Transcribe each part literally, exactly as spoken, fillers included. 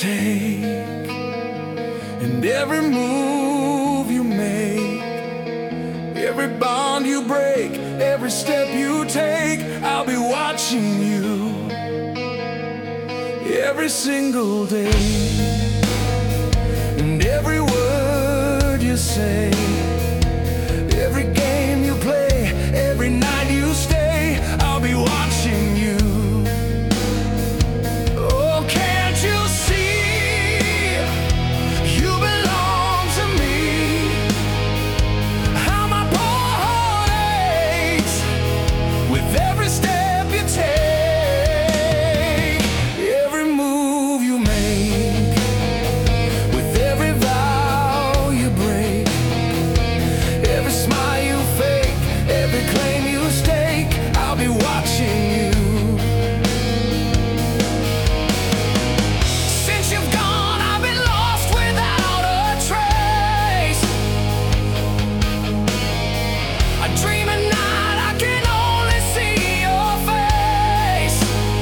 take, and every move you make, every bond you break, every step you take, I'll be watching you every single day. And every word you say, every game you play, every night you stay, I'll be watching you. Oh, can't you see you belong to me? How my poor heart aches with every step you take, every move you make, with every vow you break, every smile you fake, every claim you stake, I'll be watching you. Since you've gone, I've been lost without a trace. I dream at night, I can only see your face.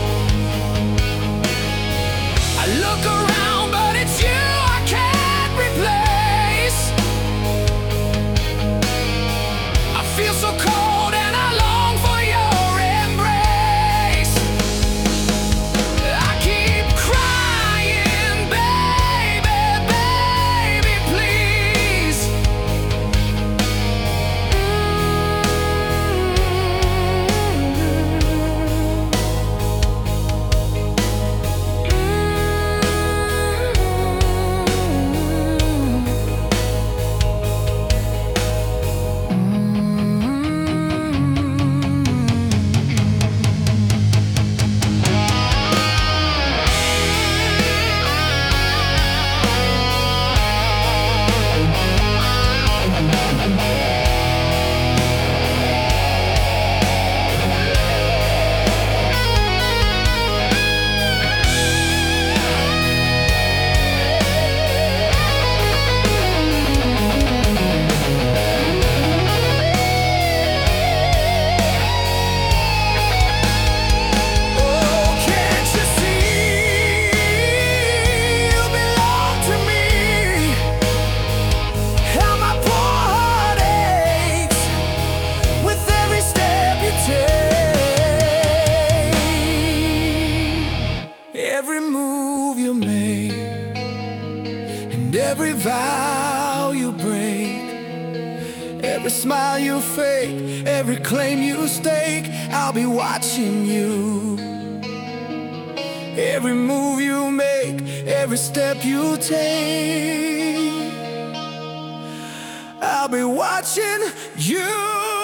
I look around, but it's you I can't replace. I feel so cold and I long for your embrace. I keep crying, baby, baby, please. Oh, can't you see you belong to me? How my poor heart aches with every step you take, every move you make, and every vow you break, every smile you fake, every claim you stake, I'll be watching you. Every move you make, every step you take, I'll be watching you.